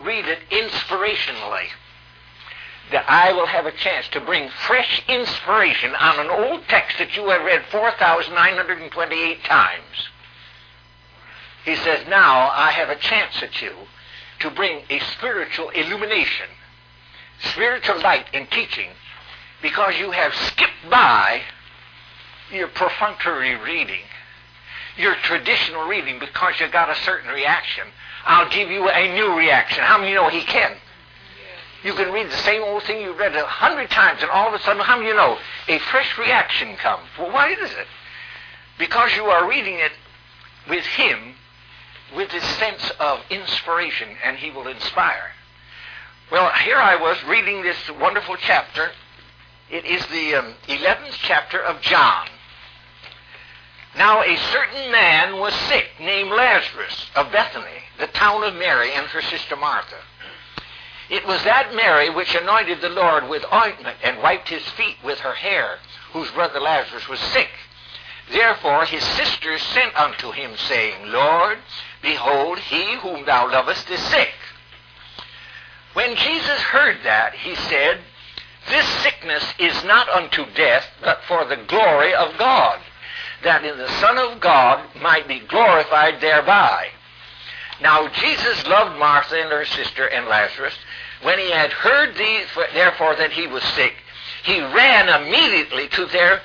read it inspirationally, that I will have a chance to bring fresh inspiration on an old text that you have read 4,928 times. He says, now I have a chance at you to bring a spiritual illumination, spiritual light in teaching, because you have skipped by your perfunctory reading, your traditional reading, because you got a certain reaction. I'll give you a new reaction. How many know he can? You can read the same old thing you've read 100 times, and all of a sudden, how many know a fresh reaction comes? Well, why is it? Because you are reading it with him, with this sense of inspiration, and he will inspire. Well, here I was reading this wonderful chapter. It is the 11th chapter of John. Now a certain man was sick, named Lazarus, of Bethany, the town of Mary and her sister Martha. It was that Mary which anointed the Lord with ointment and wiped his feet with her hair, whose brother Lazarus was sick. Therefore his sisters sent unto him, saying, Lord, behold, he whom thou lovest is sick. When Jesus heard that, he said, This sickness is not unto death, but for the glory of God, that in the Son of God might be glorified thereby. Now Jesus loved Martha and her sister and Lazarus. When he had heard therefore that he was sick, he ran immediately to their...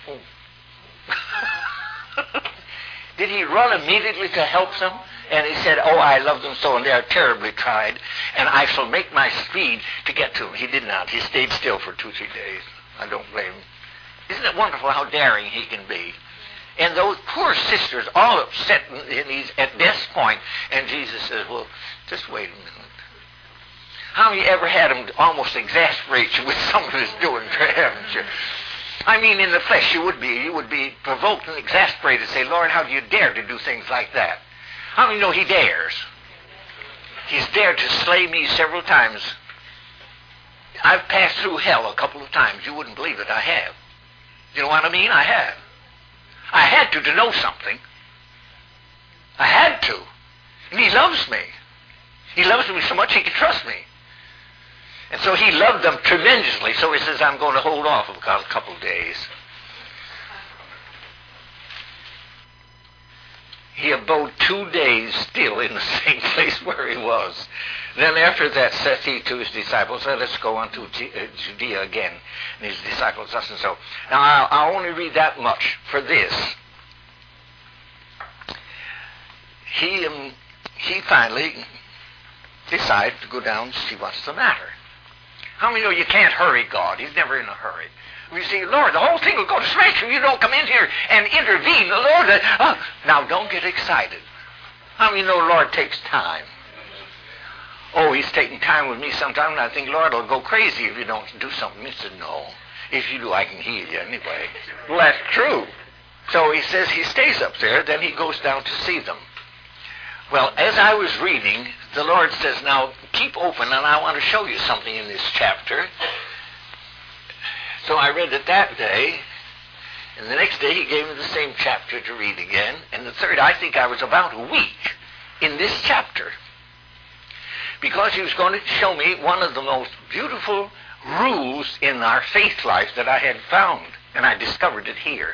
Did he run immediately to help them? And he said, oh, I love them so, and they are terribly tried, and I shall make my speed to get to them. He did not. He stayed still for 2-3 days. I don't blame him. Isn't it wonderful how daring he can be? And those poor sisters, all upset, and he's at death's point, and Jesus says, well, just wait a minute. How many ever had him almost exasperate you with some of his doing, haven't you? I mean, in the flesh, you would be provoked and exasperated, say, Lord, how do you dare to do things like that? How many know he dares? He's dared to slay me several times. I've passed through hell a couple of times. You wouldn't believe it. I have. You know what I mean? I have. I had to know something. I had to. And he loves me. He loves me so much he can trust me. And so he loved them tremendously. So he says, I'm going to hold off a couple of days. He abode 2 days still in the same place where he was. Then after that saith he to his disciples, let us go on to Judea again. And his disciples thus and so. Now I'll only read that much for this. He finally decided to go down and see what's the matter. How many know you can't hurry God? He's never in a hurry. We say, Lord, the whole thing will go to smash if you don't come in here and intervene. The Lord, now don't get excited. How many know the Lord takes time? Oh, he's taking time with me sometimes, and I think, Lord, I'll go crazy if you don't do something. He said, no. If you do, I can heal you anyway. Well, that's true. So he says he stays up there, then he goes down to see them. Well, as I was reading, the Lord says, now keep open, and I want to show you something in this chapter. So I read it that day, and the next day he gave me the same chapter to read again, and the third, I think I was about a week in this chapter, because he was going to show me one of the most beautiful rules in our faith life that I had found, and I discovered it here.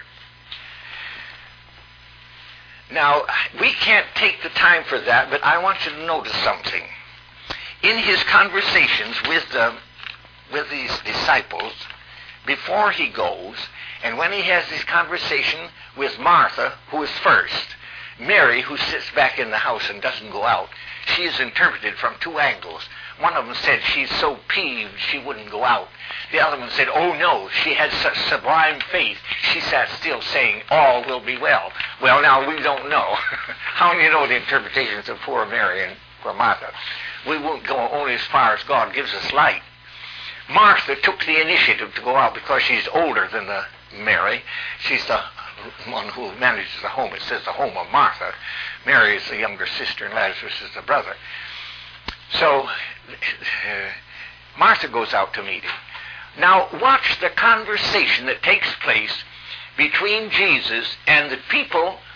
Now, we can't take the time for that, but I want you to notice something. In his conversations with these disciples, before he goes, and when he has this conversation with Martha, who is first, Mary, who sits back in the house and doesn't go out, she is interpreted from 2 angles. One of them said she's so peeved she wouldn't go out. The other one said, oh no, she had such sublime faith, she sat still saying, all will be well. Well, now we don't know. How do you know the interpretations of poor Mary and poor Martha? We won't go only as far as God gives us light. Martha took the initiative to go out because she's older than Mary. She's the one who manages the home. It says the home of Martha. Mary is the younger sister and Lazarus is the brother. So Martha goes out to meet him. Now watch the conversation that takes place between Jesus and the people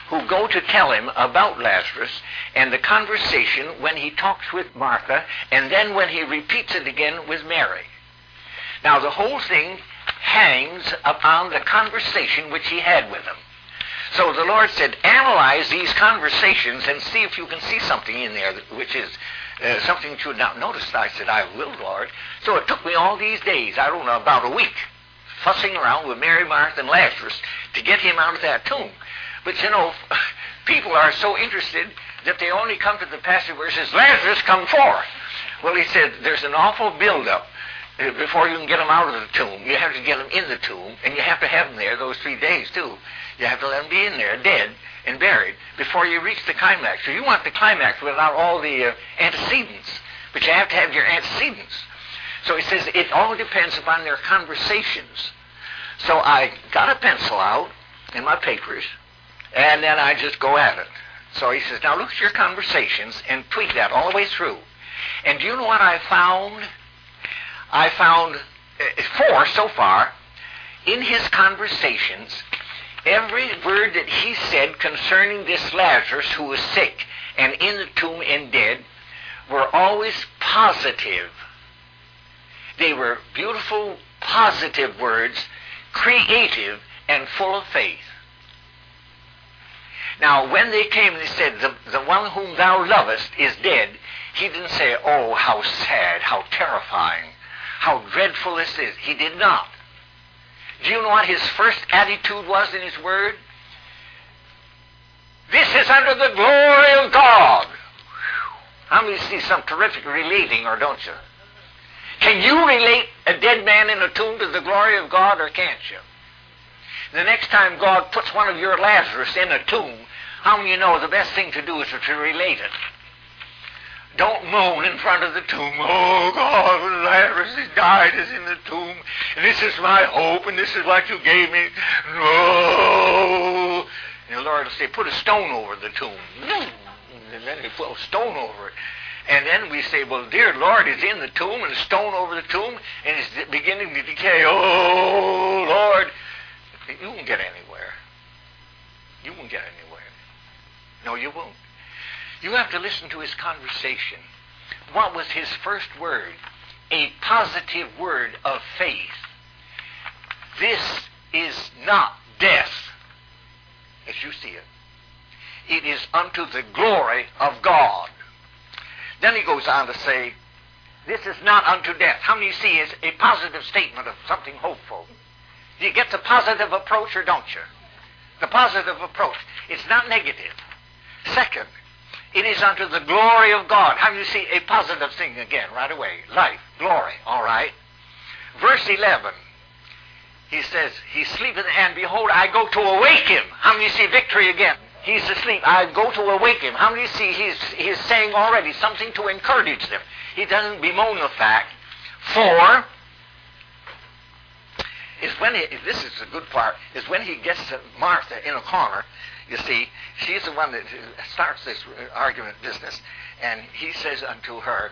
who go to tell him about Lazarus, and the conversation when he talks with Martha, and then when he repeats it again with Mary. Now, the whole thing hangs upon the conversation which he had with them. So the Lord said, analyze these conversations and see if you can see something in there which is something that you had not noticed. I said, I will, Lord. So it took me all these days, I don't know, about a week, fussing around with Mary, Martha, and Lazarus to get him out of that tomb. But you know, people are so interested that they only come to the passage where it says, Lazarus, come forth. Well, he said, there's an awful build-up before you can get him out of the tomb. You have to get him in the tomb, and you have to have him there those 3 days, too. You have to let him be in there, dead and buried, before you reach the climax. So you want the climax without all the antecedents, but you have to have your antecedents. So he says it all depends upon their conversations. So I got a pencil out in my papers, and then I just go at it. So he says, now look at your conversations and tweak that all the way through. And do you know what I found? I found 4 so far. In his conversations, every word that he said concerning this Lazarus who was sick and in the tomb and dead were always positive. They were beautiful, positive words, creative and full of faith. Now, when they came and they said, the one whom thou lovest is dead, he didn't say, oh, how sad, how terrifying, how dreadful this is. He did not. Do you know what his first attitude was in his word? This is under the glory of God. How many see some terrific relating, or don't you? Can you relate a dead man in a tomb to the glory of God, or can't you? The next time God puts one of your Lazarus in a tomb, how many of you know the best thing to do is to relate it? Don't moan in front of the tomb. Oh, God, Lazarus has died, is in the tomb, and this is my hope, and this is what you gave me. No. And the Lord will say, put a stone over the tomb. And then he put a stone over it. And then we say, well, dear Lord, it's in the tomb, and a stone over the tomb, and it's beginning to decay. Oh, Lord. You won't get anywhere. You won't get anywhere. No, you won't. You have to listen to his conversation. What was his first word? A positive word of faith. This is not death, as you see it. It is unto the glory of God. Then he goes on to say, this is not unto death. How many see is a positive statement of something hopeful? Do you get the positive approach, or don't you? The positive approach. It's not negative. Second, it is unto the glory of God. How do you see a positive thing again right away? Life, glory, all right. Verse 11, he says, he sleepeth, and behold, I go to awake him. How many see victory again? He's asleep. I go to awake him. How many see he's saying already something to encourage them? He doesn't bemoan the fact. For is when this is the good part, is when he gets to Martha in a corner. You see, she's the one that starts this argument business, and he says unto her,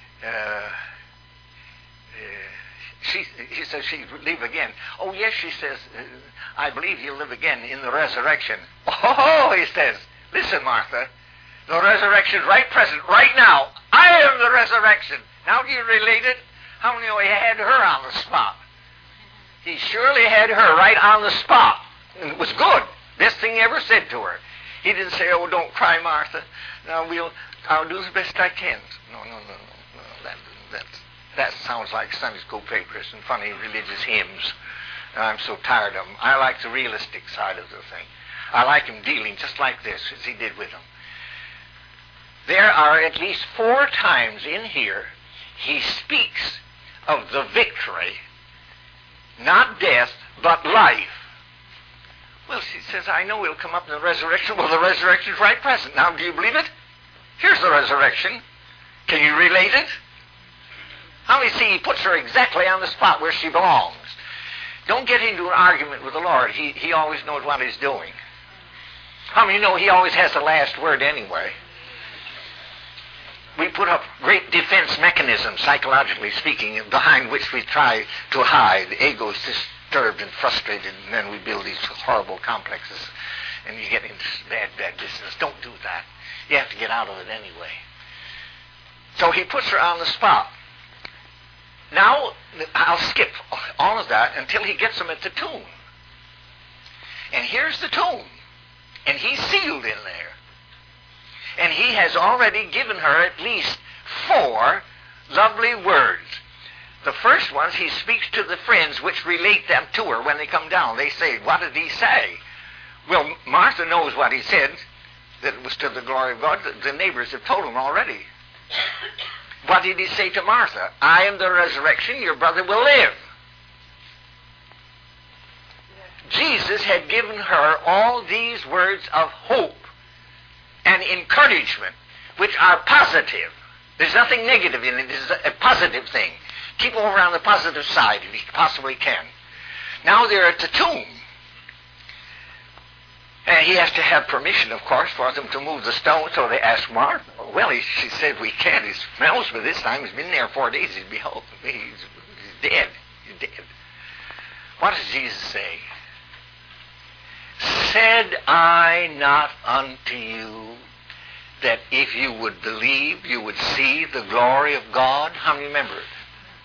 he says she'll live again. Oh, yes, she says, I believe he'll live again in the resurrection. Oh, he says, listen, Martha, the resurrection's right present, right now. I am the resurrection. Now do you relate it? How many of you had her on the spot? He surely had her right on the spot. And it was good. Best thing he ever said to her. He didn't say, oh, don't cry, Martha. Now I'll do the best I can. No. That sounds like Sunday school papers and funny religious hymns. I'm so tired of them. I like the realistic side of the thing. I like him dealing just like this, as he did with them. There are at least 4 times in here he speaks of the victory, not death, but life. Well, she says, I know he'll come up in the resurrection. Well, the resurrection's right present. Now, do you believe it? Here's the resurrection. Can you relate it? How many see he puts her exactly on the spot where she belongs? Don't get into an argument with the Lord. He always knows what he's doing. How many know he always has the last word anyway? We put up great defense mechanisms, psychologically speaking, behind which we try to hide. The ego is disturbed and frustrated, and then we build these horrible complexes and you get into bad business. Don't do that. You have to get out of it anyway. So he puts her on the spot. Now, I'll skip all of that until he gets them at the tomb. And here's the tomb. And he's sealed in there. And he has already given her at least 4 lovely words. The first ones, he speaks to the friends which relate them to her when they come down. They say, what did he say? Well, Martha knows what he said, that it was to the glory of God. The neighbors have told him already. What did he say to Martha? I am the resurrection, your brother will live. Jesus had given her all these words of hope and encouragement, which are positive. There's nothing negative in it. It's a positive thing. Keep over on the positive side if you possibly can. Now they're at the tomb. And he has to have permission, of course, for them to move the stone, so they ask Martha. Well, she said, we can't. He smells by this time. He's been there 4 days. He's dead. He's dead. What does Jesus say? Said I not unto you that if you would believe, you would see the glory of God? How many remember it?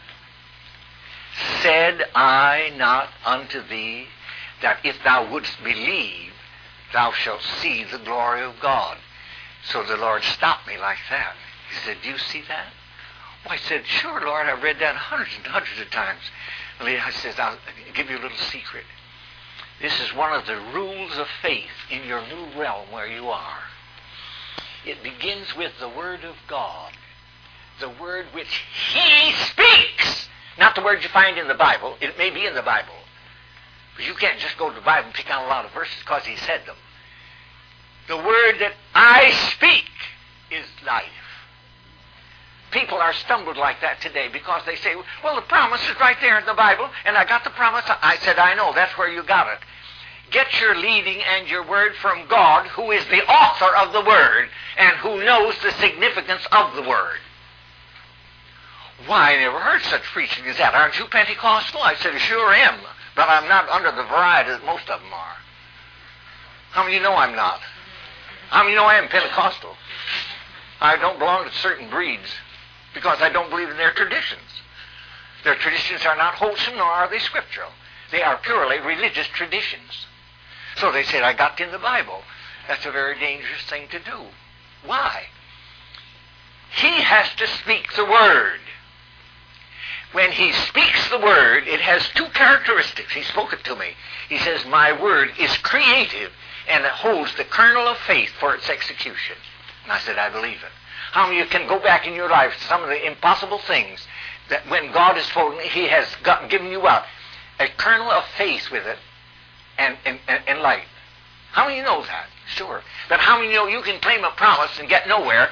Said I not unto thee that if thou wouldst believe, thou shalt see the glory of God? So the Lord stopped me like that. He said, do you see that? Well, I said, sure, Lord, I've read that hundreds and hundreds of times. And I said, I'll give you a little secret. This is one of the rules of faith in your new realm where you are. It begins with the Word of God, the Word which He speaks. Not the words you find in the Bible. It may be in the Bible. But you can't just go to the Bible and pick out a lot of verses because He said them. The Word that I speak is life. People are stumbled like that today because they say, well, the promise is right there in the Bible, and I got the promise. I said, I know, that's where you got it. Get your leading and your word from God, who is the author of the Word, and who knows the significance of the Word. Why, I never heard such preaching as that. Aren't you Pentecostal? I said, I sure am, but I'm not under the variety that most of them are. How many of you know I'm not? How many of you know I am Pentecostal? I don't belong to certain breeds because I don't believe in their traditions. Their traditions are not wholesome, nor are they scriptural. They are purely religious traditions. So they said, I got in the Bible. That's a very dangerous thing to do. Why? He has to speak the Word. When He speaks the Word, it has 2 characteristics. He spoke it to me. He says, my Word is creative, and it holds the kernel of faith for its execution. And I said, I believe it. How many of you can go back in your life to some of the impossible things that when God has spoken, He has given you a kernel of faith with it and light? How many of you know that? Sure. But how many of you know you can claim a promise and get nowhere?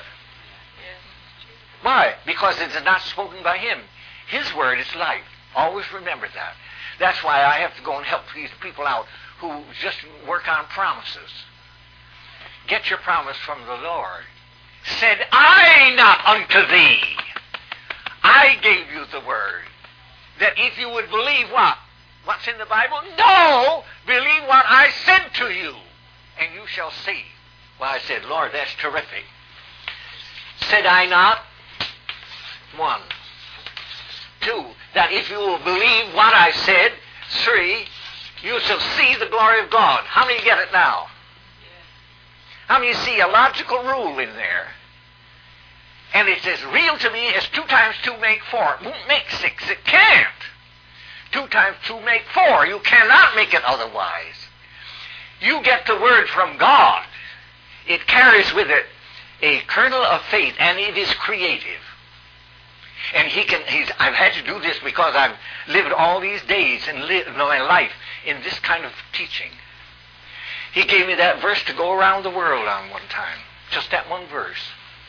Why? Because it is not spoken by Him. His Word is life. Always remember that. That's why I have to go and help these people out who just work on promises. Get your promise from the Lord. Said I not unto thee. I gave you the Word. That if you would believe what? What's in the Bible? No! Believe what I said to you, and you shall see. Well, I said, Lord, that's terrific. Said I not? 1. 2, that if you will believe what I said. 3, you shall see the glory of God. How many get it now? How many see a logical rule in there? And it's as real to me as 2 times 2 make 4. It won't make 6. It can't. 2 times 2 make 4. You cannot make it otherwise. You get the Word from God. It carries with it a kernel of faith, and it is creative. And I've had to do this because I've lived all these days and lived my life in this kind of teaching. He gave me that verse to go around the world on one time. Just that one verse.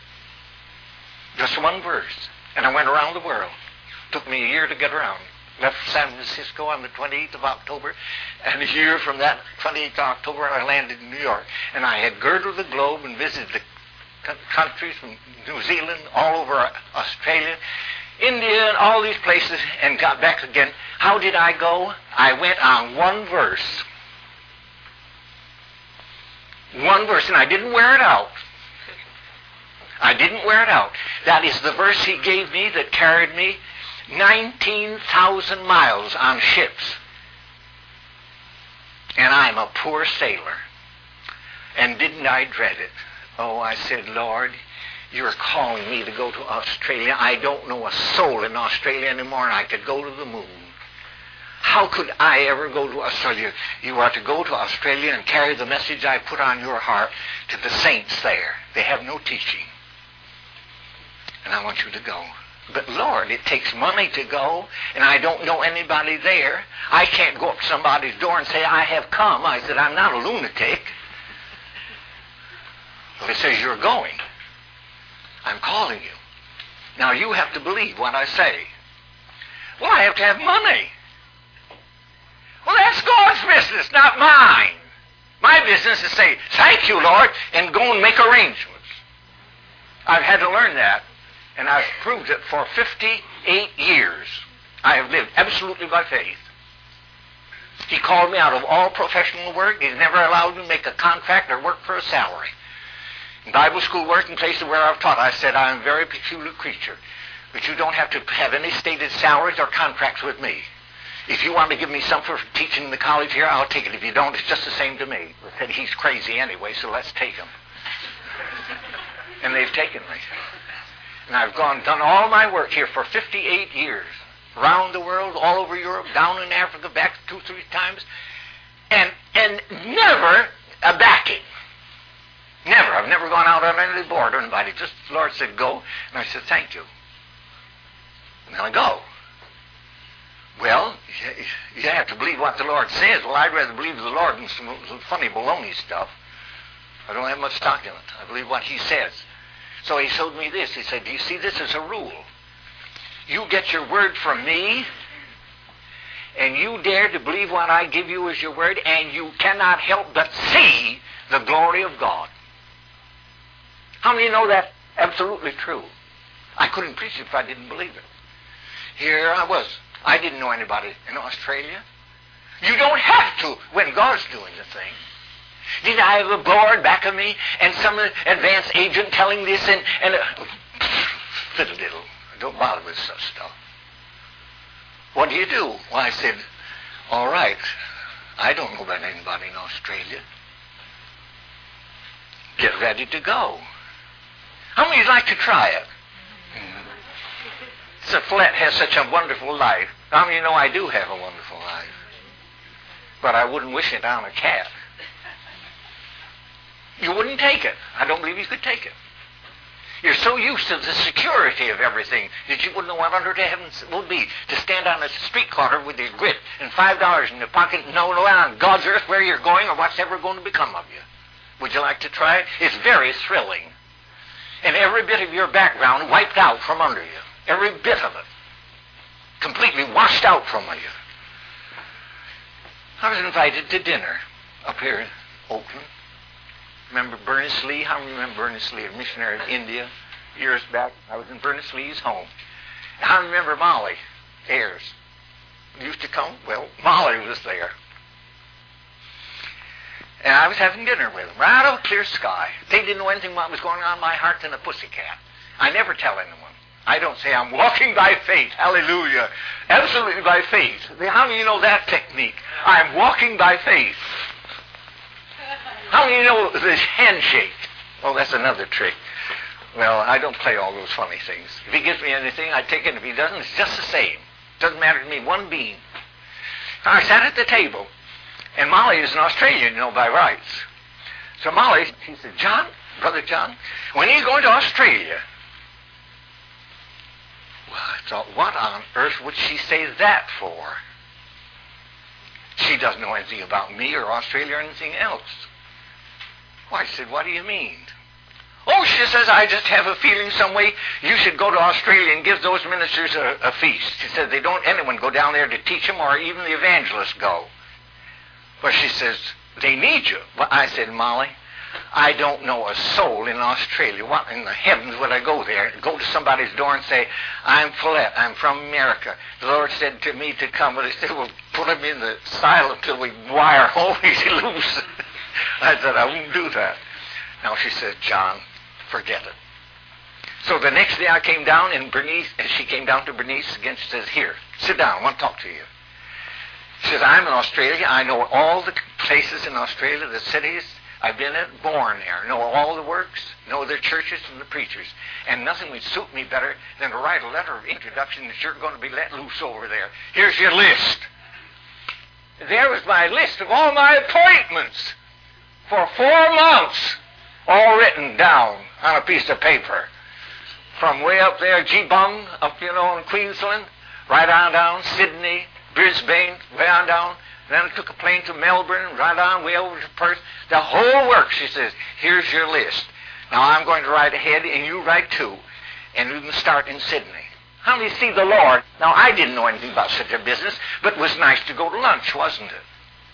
Just one verse. And I went around the world. Took me a year to get around. Left San Francisco on the 28th of October. And a year from that 28th of October, I landed in New York. And I had girdled the globe and visited the countries from New Zealand, all over Australia, India, and all these places, and got back again. How did I go? I went on one verse. One verse, and I didn't wear it out. I didn't wear it out. That is the verse he gave me that carried me 19,000 miles on ships. And I'm a poor sailor. And didn't I dread it? Oh, I said, Lord, you're calling me to go to Australia. I don't know a soul in Australia anymore, and I could go to the moon. How could I ever go to Australia? You are to go to Australia and carry the message I put on your heart to the saints there. They have no teaching. And I want you to go. But Lord, it takes money to go, and I don't know anybody there. I can't go up to somebody's door and say, I have come. I said, I'm not a lunatic. Well, it says you're going. I'm calling you. Now you have to believe what I say. Well, I have to have money. Well, that's God's business, not mine. My business is to say, thank you, Lord, and go and make arrangements. I've had to learn that, and I've proved it for 58 years. I have lived absolutely by faith. He called me out of all professional work. He's never allowed me to make a contract or work for a salary. In Bible school work and places where I've taught, I said, I'm a very peculiar creature, but you don't have to have any stated salaries or contracts with me. If you want to give me something for teaching in the college here, I'll take it. If you don't, it's just the same to me. I said, he's crazy anyway, so let's take him. And they've taken me. And I've done all my work here for 58 years. Around the world, all over Europe, down in Africa, back 2-3 times. And never a backing. Never. I've never gone out on any board or anybody. Just the Lord said, go. And I said, thank you. And then I go. Well, you have to believe what the Lord says. Well, I'd rather believe the Lord than some funny baloney stuff. I don't have much stock in it. I believe what He says. So He showed me this. He said, do you see this as a rule? You get your word from me, and you dare to believe what I give you as your word, and you cannot help but see the glory of God. How many know that's absolutely true? I couldn't preach it if I didn't believe it. Here I was. I didn't know anybody in Australia. You don't have to when God's doing the thing. Did I have a board back of me and some advanced agent telling this and fiddle-diddle. Don't bother with such stuff. What do you do? Well, I said, all right, I don't know about anybody in Australia. Get ready to go. How many would like to try it? Sir Flett has such a wonderful life. How many know I do have a wonderful life? But I wouldn't wish it on a cat. You wouldn't take it. I don't believe you could take it. You're so used to the security of everything that you wouldn't know what under the heavens would be to stand on a street corner with your grit and $5 in your pocket and know on God's earth where you're going or what's ever going to become of you. Would you like to try it? It's very thrilling. And every bit of your background wiped out from under you. Every bit of it. Completely washed out from you. I was invited to dinner up here in Oakland. Remember Bernice Lee? How many remember Bernice Lee, a missionary in India, years back? I was in Bernice Lee's home. I remember Molly Ayers. Used to come. Well, Molly was there. And I was having dinner with them, right out of a clear sky. They didn't know anything what was going on in my heart than a pussycat. I never tell anyone. I don't say I'm walking by faith. Hallelujah. Absolutely by faith. How do you know that technique? I'm walking by faith. How do you know this handshake? Oh, that's another trick. Well, I don't play all those funny things. If he gives me anything, I take it. If he doesn't, it's just the same. Doesn't matter to me one bean. I sat at the table, and Molly is an Australian, by rights. So Molly, she said, John, Brother John, when are you going to Australia? Well, I thought, what on earth would she say that for? She doesn't know anything about me or Australia or anything else. Well, I said, what do you mean? Oh, she says, I just have a feeling some way you should go to Australia and give those ministers a feast. She said, they don't anyone go down there to teach them or even the evangelists go. But she says, they need you. Well, I said, Molly, I don't know a soul in Australia. What in the heavens would I go there? Go to somebody's door and say, I'm Follett, I'm from America. The Lord said to me to come. But he said, well, put him in the asylum till we wire home. He's loose. I said, I won't do that. Now she said, John, forget it. So the next day I came down, and she came down to Bernice again. She says, here, sit down, I want to talk to you. She says, I'm in Australia. I know all the places in Australia, the cities. I've been born there, know all the works, know their churches and the preachers. And nothing would suit me better than to write a letter of introduction that you're going to be let loose over there. Here's your list. There was my list of all my appointments for 4 months, all written down on a piece of paper. From way up there, Geelong, up, in Queensland, right on down, Sydney, Brisbane, way on down. Then I took a plane to Melbourne, right on, way over to Perth. The whole works, she says, here's your list. Now I'm going to write ahead, and you write too. And we can start in Sydney. How many see the Lord? Now, I didn't know anything about such a business, but it was nice to go to lunch, wasn't it?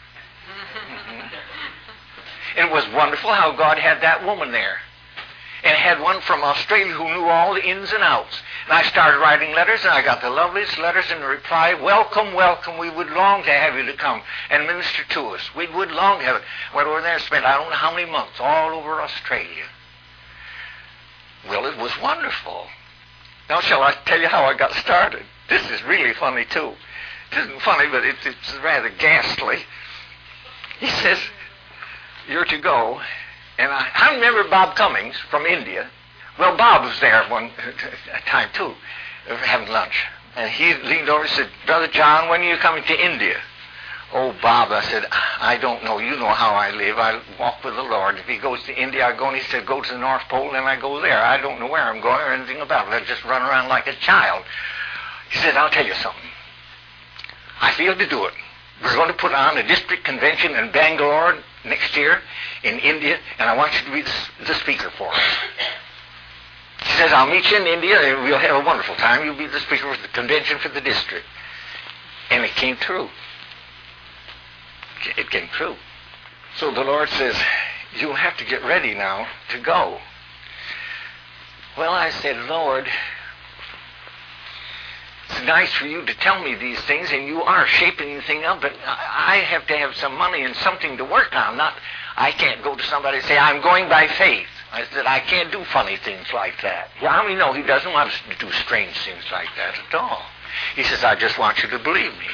It was wonderful how God had that woman there. And had one from Australia who knew all the ins and outs. And I started writing letters, and I got the loveliest letters in reply. Welcome, welcome. We would long to have you to come and minister to us. We would long to have it. Went over there and spent I don't know how many months all over Australia. Well, it was wonderful. Now, shall I tell you how I got started? This is really funny, too. It isn't funny, but it's rather ghastly. He says, you're to go. And I remember Bob Cummings from India. Well, Bob was there one time, too, having lunch. And he leaned over and said, Brother John, when are you coming to India? Oh, Bob, I said, I don't know. You know how I live. I walk with the Lord. If he goes to India, I go, and he said, go to the North Pole, and I go there. I don't know where I'm going or anything about it. I just run around like a child. He said, I'll tell you something. I feel to do it. We're going to put on a district convention in Bangalore next year in India, and I want you to be the speaker for us. He says, I'll meet you in India, and we'll have a wonderful time. You'll be the speaker for the convention for the district. And it came true. It came true. So the Lord says, you'll have to get ready now to go. Well, I said, Lord, it's nice for you to tell me these things, and you are shaping the thing up, but I have to have some money and something to work on. I can't go to somebody and say, I'm going by faith. I said, I can't do funny things like that. Well, how many know he doesn't want us to do strange things like that at all? He says, I just want you to believe me.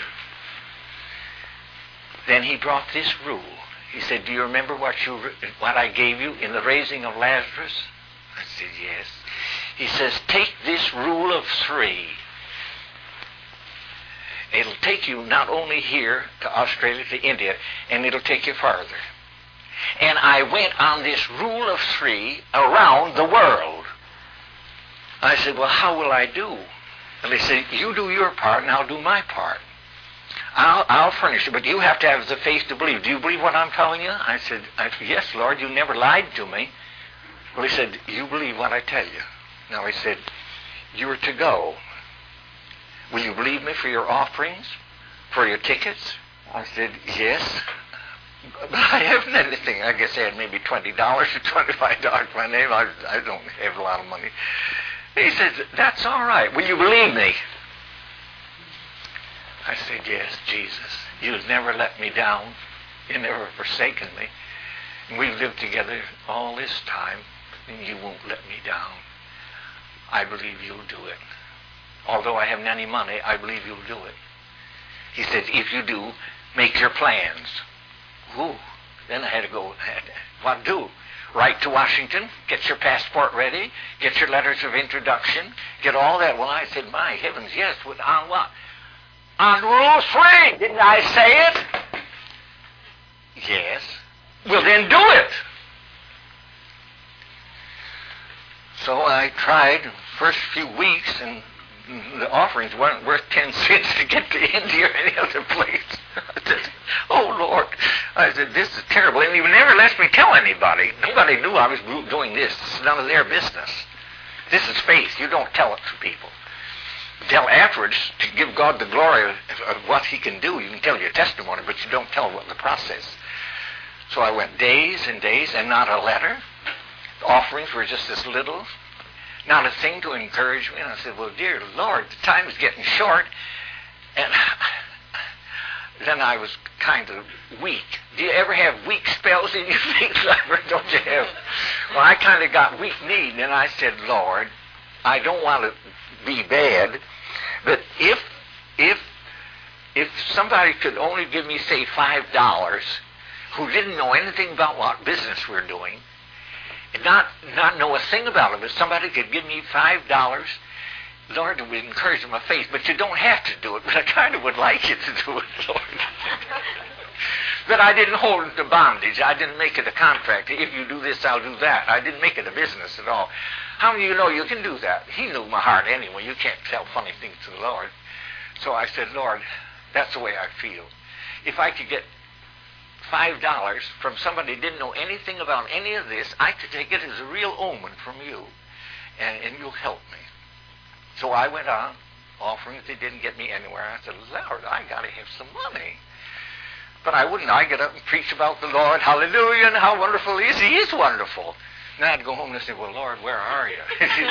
Then he brought this rule. He said, do you remember what I gave you in the raising of Lazarus? I said, yes. He says, take this rule of 3. It'll take you not only here to Australia, to India, and it'll take you farther. And I went on this rule of 3 around the world. I said, well, how will I do? And they said, you do your part, and I'll do my part. I'll furnish it, but you have to have the faith to believe. Do you believe what I'm telling you? I said, yes, Lord, you never lied to me. Well, he said, you believe what I tell you. Now, he said, you're to go. Will you believe me for your offerings, for your tickets? I said, yes. But I haven't anything. I guess I had maybe $20 or $25 for my name. I don't have a lot of money. He said, that's all right. Will you believe me? I said, yes, Jesus. You've never let me down. You've never forsaken me. And we've lived together all this time, and you won't let me down. I believe you'll do it. Although I haven't any money, I believe you'll do it. He said, if you do, make your plans. Ooh. Then I had to go, what do? Write to Washington, get your passport ready, get your letters of introduction, get all that. Well, I said, my heavens, yes. On what? On Rule 3. Didn't I say it? Yes. Well, then do it. So I tried the first few weeks, and the offerings weren't worth 10 cents to get to India or any other place. I said, oh, Lord. I said, this is terrible. And he never let me tell anybody. Nobody knew I was doing this. This is none of their business. This is faith. You don't tell it to people. You tell afterwards to give God the glory of what he can do. You can tell your testimony, but you don't tell what the process. So I went days and days, and not a letter. The offerings were just this little. Not a thing to encourage me. And I said, well, dear Lord, the time is getting short. And then I was kind of weak. Do you ever have weak spells in your faith life, don't you have? Well, I kind of got weak-kneed, and I said, Lord, I don't want to be bad, but if somebody could only give me, say, $5, who didn't know anything about what business we're doing, and not know a thing about it, but somebody could give me $5, Lord, it would encourage my faith, but you don't have to do it, but I kind of would like you to do it, Lord. But I didn't hold it to bondage. I didn't make it a contract. If you do this, I'll do that. I didn't make it a business at all. How many of you know you can do that? He knew my heart anyway. You can't tell funny things to the Lord. So I said, Lord, that's the way I feel. If I could get $5 from somebody who didn't know anything about any of this, I could take it as a real omen from you, and you'll help me. So I went on, offering it. They didn't get me anywhere. I said, Lord, I got to have some money. But I wouldn't. I get up and preach about the Lord, hallelujah, and how wonderful he is. He is wonderful. And I'd go home and say, well, Lord, where are you?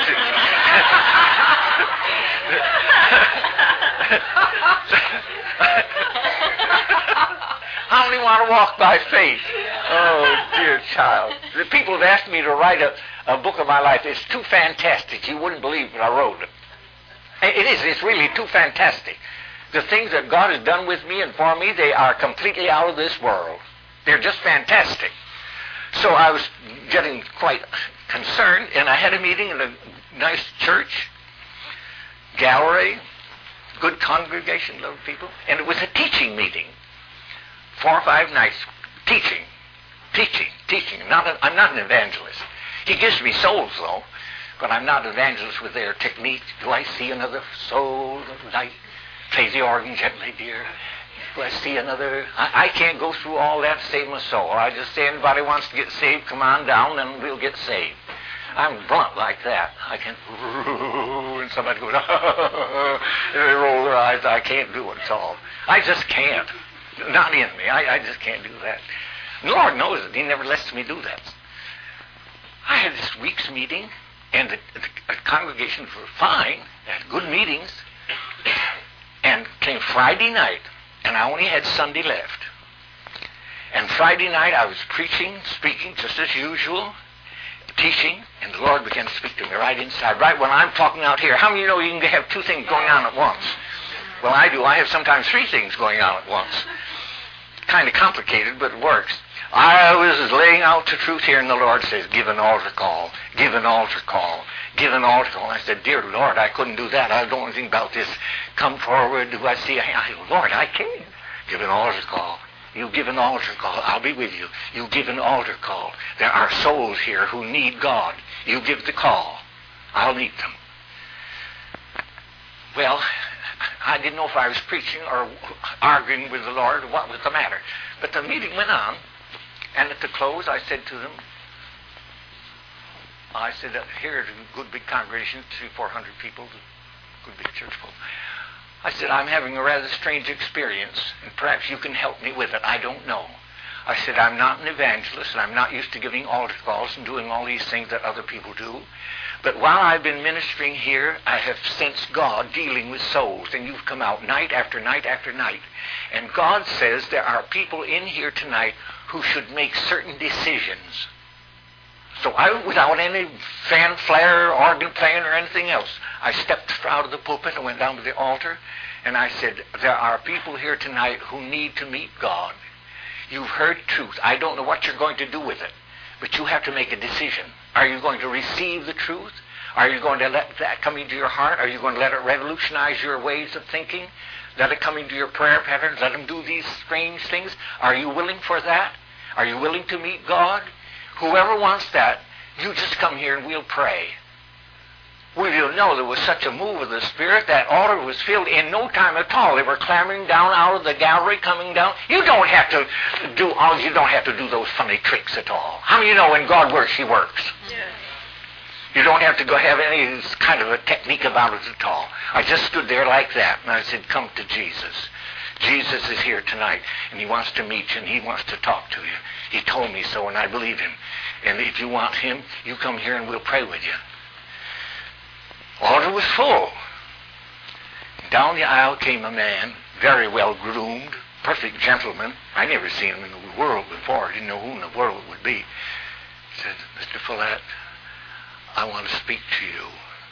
How many want to walk by faith? Oh, dear child. The people have asked me to write a book of my life. It's too fantastic. You wouldn't believe it. I wrote it. It is. It's really too fantastic. The things that God has done with me and for me, they are completely out of this world. They're just fantastic. So I was getting quite concerned, and I had a meeting in a nice church, gallery, good congregation, lovely people, and it was a teaching meeting. 4 or 5 nights, teaching. I'm not an evangelist. He gives me souls, though, but I'm not an evangelist with their technique. Do I see another soul tonight? Play the organ gently, dear. Do I see another? I can't go through all that to save my soul. I just say, anybody wants to get saved, come on down, and we'll get saved. I'm blunt like that. I can, and somebody goes, and they roll their eyes. I can't do it at all. I just can't. Not in me. I just can't do that. The Lord knows it. He never lets me do that. I had this week's meeting, and the congregation were fine. They had good meetings. And came Friday night, and I only had Sunday left. And Friday night I was preaching, speaking just as usual, teaching, and the Lord began to speak to me right inside, right when I'm talking out here. How many of you know you can have 2 things going on at once? Well, I do. I have sometimes 3 things going on at once. Kind of complicated, but it works. I was laying out the truth here, and the Lord says, give an altar call, give an altar call, give an altar call. And I said, dear Lord, I couldn't do that. I don't know anything about this. Come forward. Do I see a hand? I said, Lord, I can't. Give an altar call. You give an altar call. I'll be with you. You give an altar call. There are souls here who need God. You give the call. I'll meet them. Well, I didn't know if I was preaching or arguing with the Lord or what was the matter. But the meeting went on. And at the close, I said to them, here is a good big congregation, 300-400 people, good big church folk. I said, I'm having a rather strange experience, and perhaps you can help me with it. I don't know. I said, I'm not an evangelist, and I'm not used to giving altar calls and doing all these things that other people do. But while I've been ministering here, I have sensed God dealing with souls, and you've come out night after night after night. And God says there are people in here tonight who should make certain decisions. So I, without any fanfare, organ playing, or anything else, I stepped out of the pulpit and went down to the altar, and I said, there are people here tonight who need to meet God. You've heard truth. I don't know what you're going to do with it, but you have to make a decision. Are you going to receive the truth? Are you going to let that come into your heart? Are you going to let it revolutionize your ways of thinking? Let it come into your prayer patterns? Let them do these strange things? Are you willing for that? Are you willing to meet God? Whoever wants that, you just come here and we'll pray. Well, you'll know there was such a move of the Spirit, that altar was filled in no time at all. They were clambering down out of the gallery, coming down. You don't have to do those funny tricks at all. How many of you know when God works, He works? Yeah. You don't have to go have any kind of a technique about it at all. I just stood there like that, and I said, come to Jesus. Jesus is here tonight, and He wants to meet you, and He wants to talk to you. He told me so, and I believe Him. And if you want Him, you come here and we'll pray with you. Altar was full. Down the aisle came a man, very well groomed, perfect gentleman. I never seen him in the world before. I didn't know who in the world it would be. He said, Mr. Follett, I want to speak to you.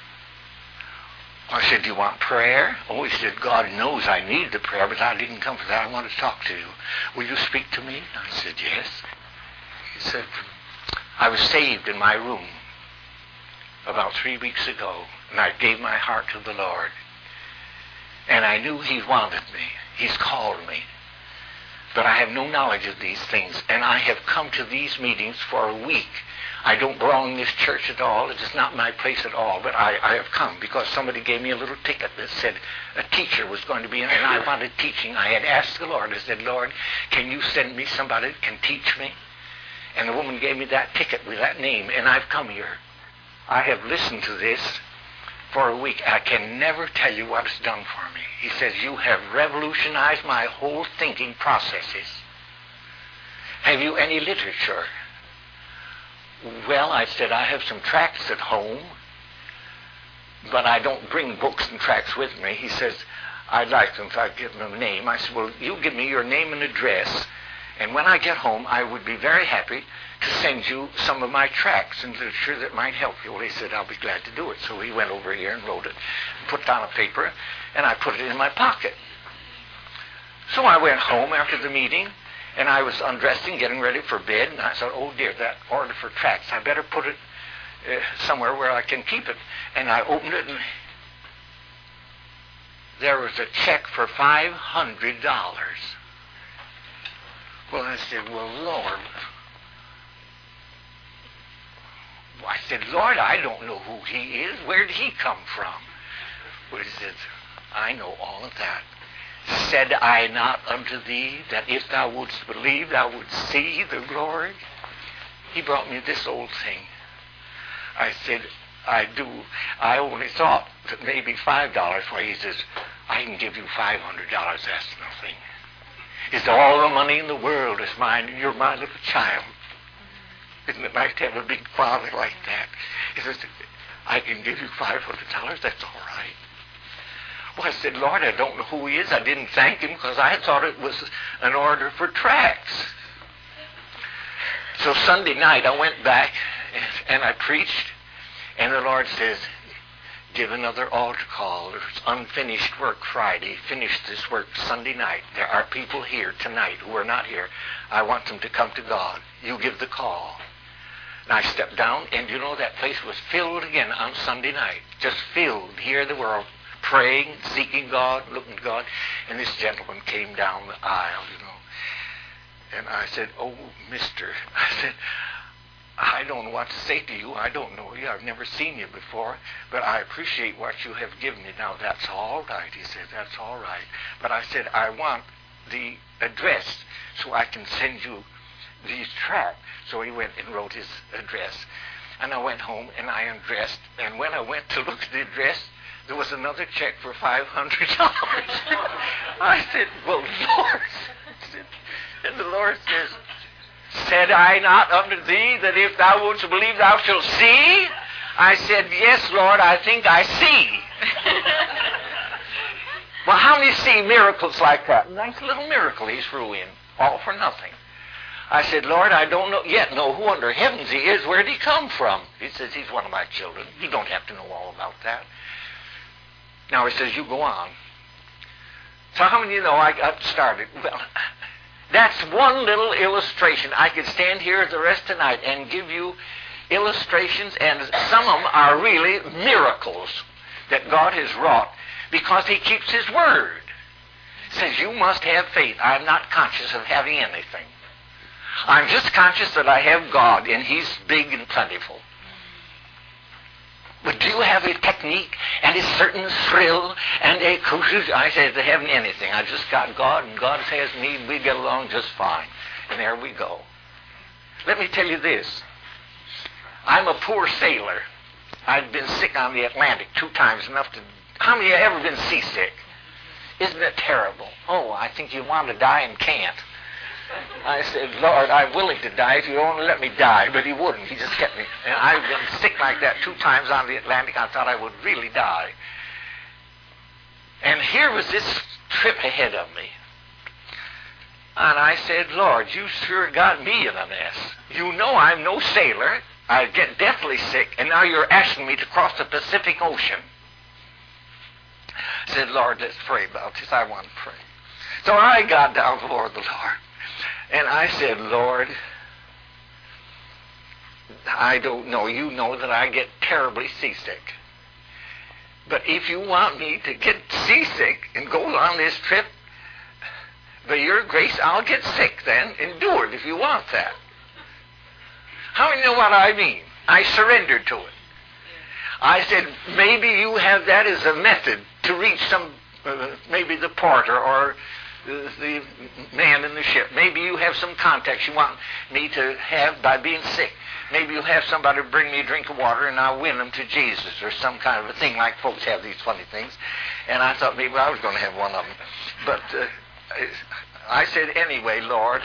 I said, do you want prayer? Oh, he said, God knows I need the prayer, but I didn't come for that. I want to talk to you. Will you speak to me? I said, yes. He said, I was saved in my room about 3 weeks ago, and I gave my heart to the Lord. And I knew He wanted me. He's called me. But I have no knowledge of these things, and I have come to these meetings for a week. I don't belong in this church at all. It is not my place at all, but I have come because somebody gave me a little ticket that said a teacher was going to be in, and I wanted teaching. I had asked the Lord. I said, Lord, can you send me somebody that can teach me? And the woman gave me that ticket with that name, and I've come here. I have listened to this for a week. I can never tell you what it's done for me. He says, you have revolutionized my whole thinking processes. Have you any literature? Well, I said, I have some tracts at home, but I don't bring books and tracts with me. He says, I'd like them if I give them a name. I said, well, you give me your name and address, and when I get home, I would be very happy to send you some of my tracts and literature that might help you. Well, he said, I'll be glad to do it. So he went over here and wrote it, put down a paper, and I put it in my pocket. So I went home after the meeting, and I was undressing, getting ready for bed, and I thought, oh dear, that order for tracts, I better put it somewhere where I can keep it. And I opened it, and there was a check for $500. Well, I said, well, Lord. I said, Lord, I don't know who he is. Where did he come from? Well, he said, I know all of that. Said I not unto thee that if thou wouldst believe, thou wouldst see the glory? He brought me this old thing. I said, I do. I only thought that maybe $5. Well, he says, I can give you $500. That's nothing. It's all the money in the world is mine, and you're my little child. Isn't it nice to have a big father like that? He says, I can give you $500. That's all right. Well, I said, Lord, I don't know who he is. I didn't thank him because I thought it was an order for tracts. So Sunday night I went back and I preached, and the Lord says, give another altar call. There's unfinished work Friday. Finish this work Sunday night. There are people here tonight who are not here. I want them to come to God. You give the call. And I stepped down, and you know, that place was filled again on Sunday night. Just filled. Here they were praying, seeking God, looking to God. And this gentleman came down the aisle, you know. And I said, oh, mister. I said, I don't know what to say to you. I don't know you. I've never seen you before. But I appreciate what you have given me. Now, that's all right. He said, that's all right. But I said, I want the address so I can send you these tracts. So he went and wrote his address. And I went home and I undressed. And when I went to look at the address, there was another check for $500. I said, well, Lord. And the Lord says, said I not unto thee that if thou wouldst believe thou shalt see? I said, yes, Lord, I think I see. Well, how many see miracles like that? Nice little miracle he threw in, all for nothing. I said, Lord, I don't yet know who under heavens he is. Where did he come from? He says, he's one of my children. You don't have to know all about that. Now he says, you go on. So how many of you know I got started? Well, that's one little illustration. I could stand here the rest of the night and give you illustrations, and some of them are really miracles that God has wrought because he keeps his word. He says, you must have faith. I'm not conscious of having anything. I'm just conscious that I have God, and he's big and plentiful. But do you have a technique and a certain thrill and a crucial? I said, I haven't anything. I just got God, and God has me. We get along just fine. And there we go. Let me tell you this. I'm a poor sailor. I've been sick on the Atlantic 2 times enough to... How many of you have ever been seasick? Isn't it terrible? Oh, I think you want to die and can't. I said, Lord, I'm willing to die if you only let me die. But he wouldn't. He just kept me. And I've been sick like that 2 times on the Atlantic. I thought I would really die. And here was this trip ahead of me. And I said, Lord, you sure got me in a mess. You know I'm no sailor. I get deathly sick, and now you're asking me to cross the Pacific Ocean. I said, Lord, let's pray about this. I want to pray. So I got down before the Lord, and I said, Lord, I don't know. You know that I get terribly seasick. But if you want me to get seasick and go on this trip, by your grace, I'll get sick then. Endure it if you want that. How many know what I mean? I surrendered to it. I said, maybe you have that as a method to reach some, maybe the porter or the man in the ship. Maybe you have some contacts you want me to have by being sick. Maybe you'll have somebody bring me a drink of water and I'll win them to Jesus or some kind of a thing, like folks have these funny things. And I thought maybe I was going to have one of them. But I said, anyway, Lord,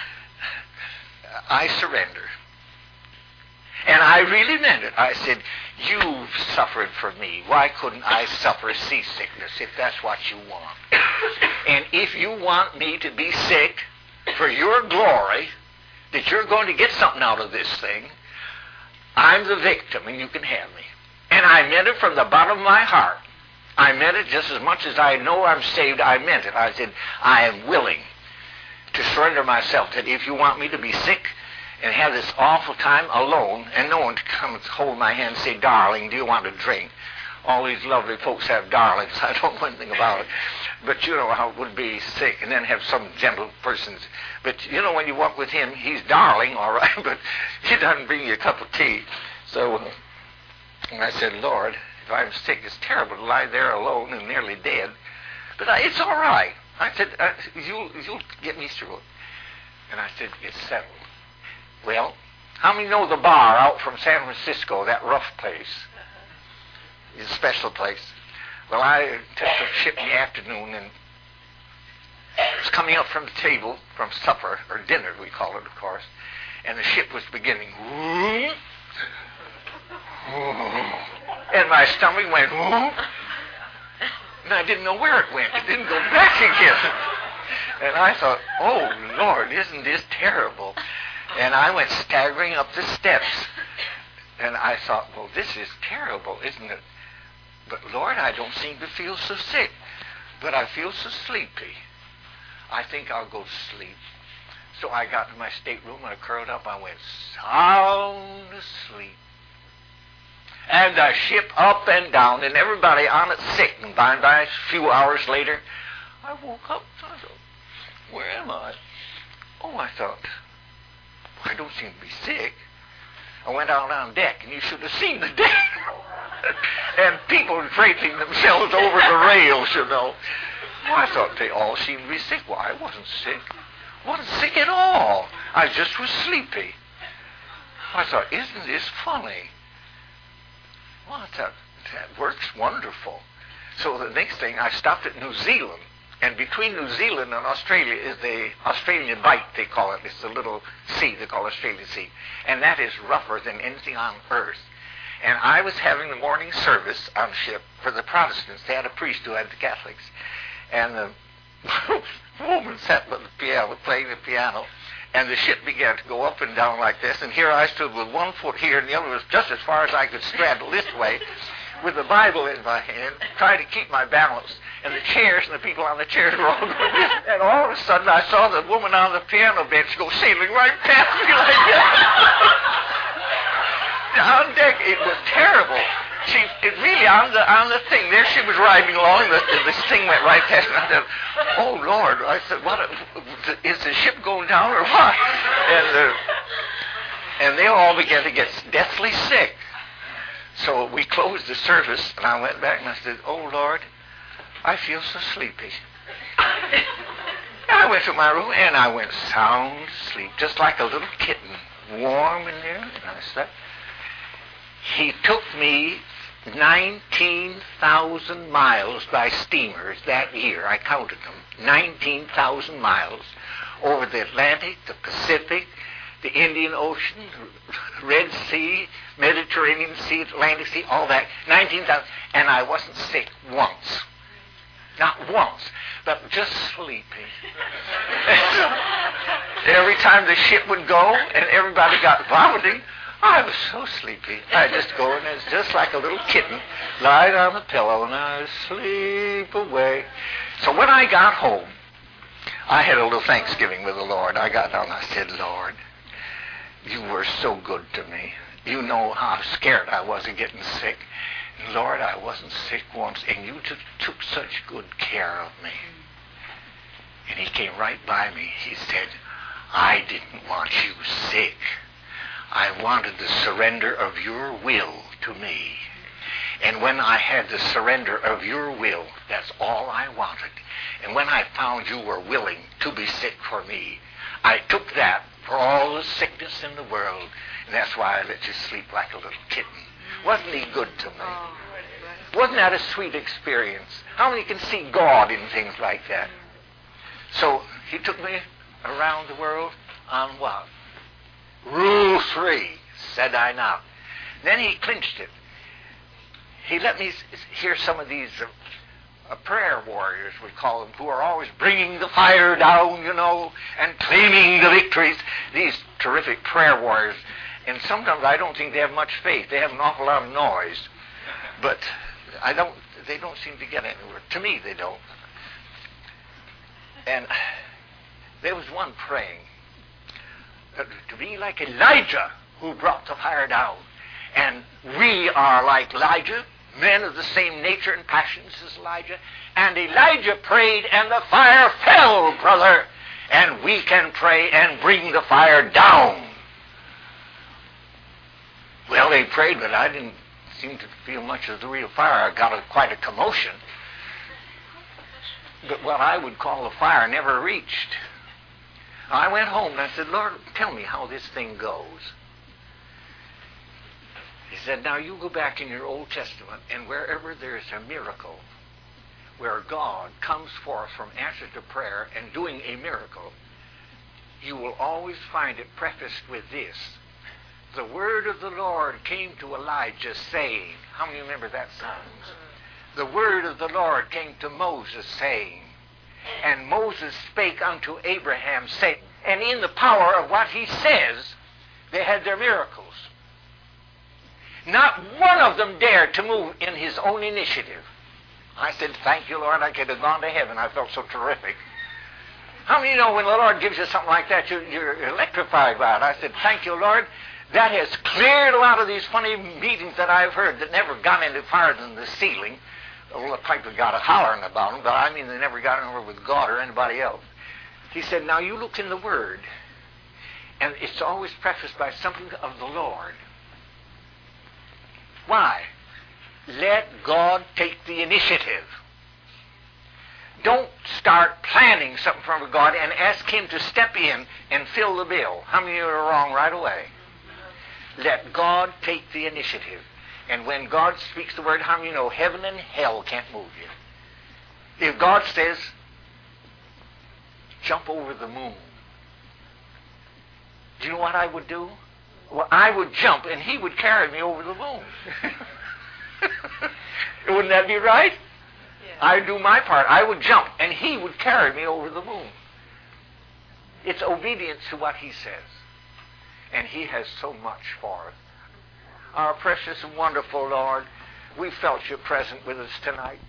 I surrender. And I really meant it. I said, you've suffered for me. Why couldn't I suffer seasickness if that's what you want? And if you want me to be sick for your glory, that you're going to get something out of this thing, I'm the victim and you can have me. And I meant it from the bottom of my heart. I meant it just as much as I know I'm saved. I meant it. I said, I am willing to surrender myself, that if you want me to be sick and have this awful time alone, and no one to come and hold my hand and say, darling, do you want a drink? All these lovely folks have darlings. I don't know anything about it. But you know how it would be sick, and then have some gentle persons. But you know, when you walk with him, he's darling, all right, but he doesn't bring you a cup of tea. So and I said, Lord, if I'm sick, it's terrible to lie there alone and nearly dead. But it's all right. I said, you'll get me through it. And I said, it's settled. Well, how many know the bar out from San Francisco, that rough place? It's a special place. Well, I took the ship in the afternoon and was coming up from the table from supper, or dinner we call it, of course, and the ship was beginning. And my stomach went, and I didn't know where it went. It didn't go back again. And I thought, oh, Lord, isn't this terrible? And I went staggering up the steps. And I thought, well, this is terrible, isn't it? But, Lord, I don't seem to feel so sick. But I feel so sleepy. I think I'll go to sleep. So I got to my stateroom and I curled up. I went sound asleep. And the ship up and down, and everybody on it sick. And by and by, a few hours later, I woke up. I thought, where am I? Oh, I thought, I don't seem to be sick. I went out on deck, and you should have seen the deck. And people draping themselves over the rails, you know. Well, I thought they all seemed to be sick. Well, I wasn't sick. Wasn't sick at all. I just was sleepy. I thought, isn't this funny? Well, I thought, that works wonderful. So the next thing, I stopped at New Zealand. And between New Zealand and Australia is the Australian Bight, they call it. It's a little sea they call Australian Sea. And that is rougher than anything on earth. And I was having the morning service on ship for the Protestants. They had a priest who had the Catholics. And the woman sat by the piano, playing the piano. And the ship began to go up and down like this. And here I stood with one foot here, and the other was just as far as I could straddle this way, with the Bible in my hand, trying to keep my balance. And the chairs and the people on the chairs were all going this. And all of a sudden I saw the woman on the piano bench go sailing right past me like that. On deck, it was terrible. It really, on the thing, there she was riding along, and this thing went right past me. I said, oh, Lord. I said, what, is the ship going down or what? And they all began to get deathly sick. So we closed the service, and I went back and I said, oh, Lord, I feel so sleepy. I went to my room, and I went sound asleep, just like a little kitten, warm in there, and I slept. He took me 19,000 miles by steamers that year. I counted them. 19,000 miles over the Atlantic, the Pacific, the Indian Ocean, Red Sea, Mediterranean Sea, Atlantic Sea, all that. 19,000. And I wasn't sick once. Not once, but just sleeping. Every time the ship would go and everybody got vomiting, I was so sleepy. I'd just go and it's just like a little kitten, lying on the pillow, and I'd sleep away. So when I got home, I had a little Thanksgiving with the Lord. I got down and I said, Lord, you were so good to me. You know how scared I was of getting sick. And Lord, I wasn't sick once, and you took such good care of me. And he came right by me. He said, I didn't want you sick. I wanted the surrender of your will to me. And when I had the surrender of your will, that's all I wanted. And when I found you were willing to be sick for me, I took that for all the sickness in the world. And that's why I let you sleep like a little kitten. Wasn't he good to me? Wasn't that a sweet experience? How many can see God in things like that? So he took me around the world on what? Rule 3, said I not. Then he clinched it. He let me hear some of these prayer warriors, we call them, who are always bringing the fire down, and claiming the victories. These terrific prayer warriors. And sometimes I don't think they have much faith. They have an awful lot of noise. But they don't seem to get anywhere. To me, they don't. And there was one praying to be like Elijah, who brought the fire down. And we are like Elijah, men of the same nature and passions as Elijah. And Elijah prayed, and the fire fell, brother. And we can pray and bring the fire down. Well, they prayed, but I didn't seem to feel much of the real fire. I got quite a commotion. But what I would call the fire never reached. I went home and I said, Lord, tell me how this thing goes. He said, now you go back in your Old Testament, and wherever there's a miracle, where God comes forth from answer to prayer and doing a miracle, you will always find it prefaced with this. The word of the Lord came to Elijah saying, how many remember that song? The word of the Lord came to Moses saying, and Moses spake unto Abraham saying, and in the power of what he says, they had their miracles. Not one of them dared to move in his own initiative. I said, thank you, Lord, I could have gone to heaven. I felt so terrific. How many know when the Lord gives you something like that, you're electrified by it? I said, thank you, Lord. That has cleared a lot of these funny meetings that I've heard that never got any farther than the ceiling. Well, the people got a hollering about them, but I mean they never got anywhere with God or anybody else. He said, now you look in the Word, and it's always prefaced by something of the Lord. Why? Let God take the initiative. Don't start planning something from God and ask Him to step in and fill the bill. How many of you are wrong right away? Let God take the initiative. And when God speaks the word, how many know heaven and hell can't move you? If God says, jump over the moon, do you know what I would do? Well, I would jump and He would carry me over the moon. Wouldn't that be right? Yeah. I'd do my part. I would jump and He would carry me over the moon. It's obedience to what He says. And He has so much for us. Our precious and wonderful Lord, we felt you present with us tonight.